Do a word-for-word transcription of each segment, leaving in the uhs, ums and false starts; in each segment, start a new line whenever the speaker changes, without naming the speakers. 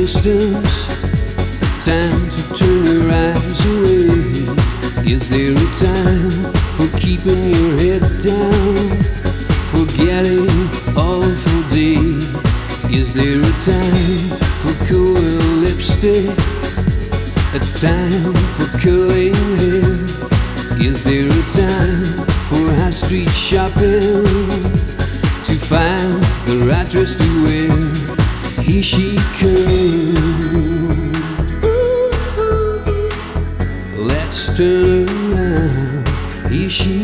distance, time to turn your eyes away. Is there a time for keeping your head down, forgetting awful day? Is there a time for cool lipstick, a time for curling hair? Is there a time for high street shopping, to find the right dress to wear? Here she comes. Let's turn around. Here she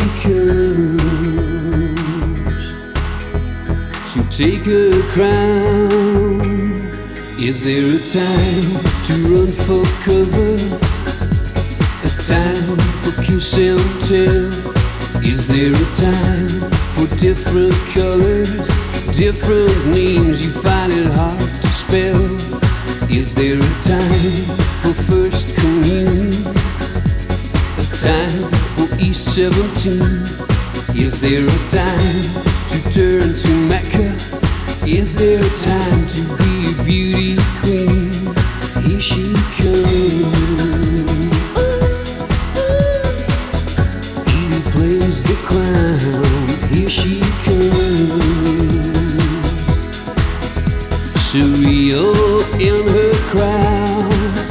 comes to take her crown. Is there a time to run for cover, a time for kiss and tell? Is there a time for different colors, different names you find it hard to spell? Is there a time for first communion, a time for East seventeen? Is there a time to turn to Mecca? Is there a time to be a beauty queen? Here she comes. He plays the clown. Here she comes. Surreal in her crown.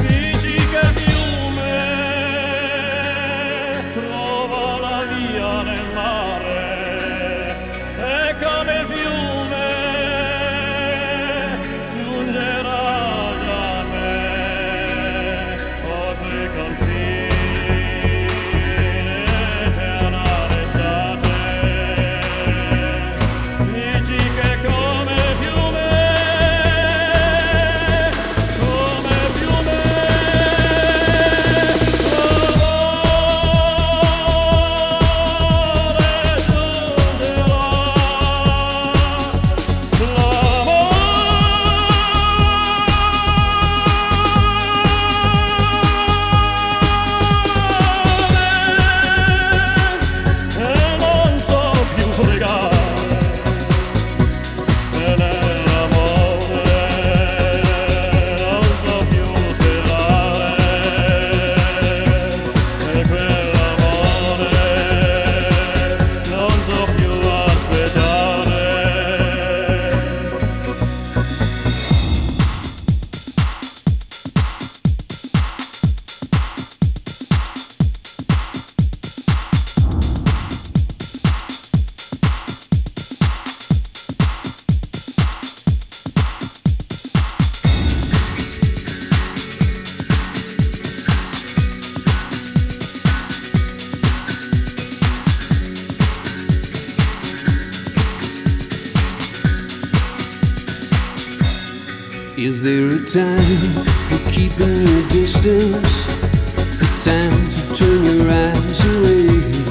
Is there a time for keeping your distance, a time to turn your eyes away?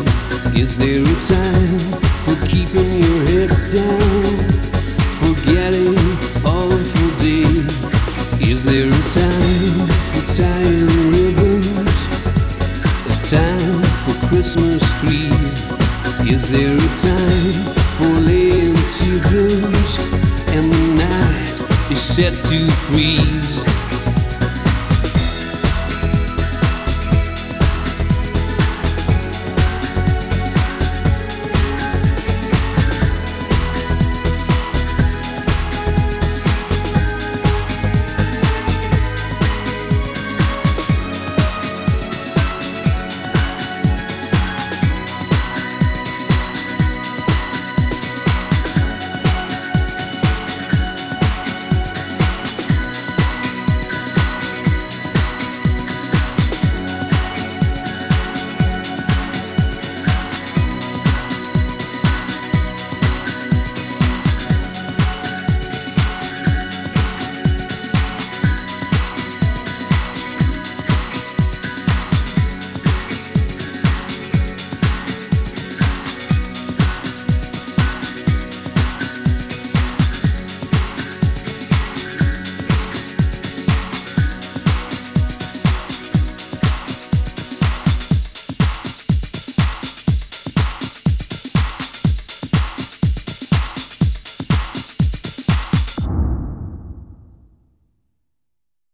Is there a time for keeping your head down, forgetting awful day? Is there a time for tying ribbons, a time for Christmas trees? Is there a time for laying teardrops and the night is set to freeze?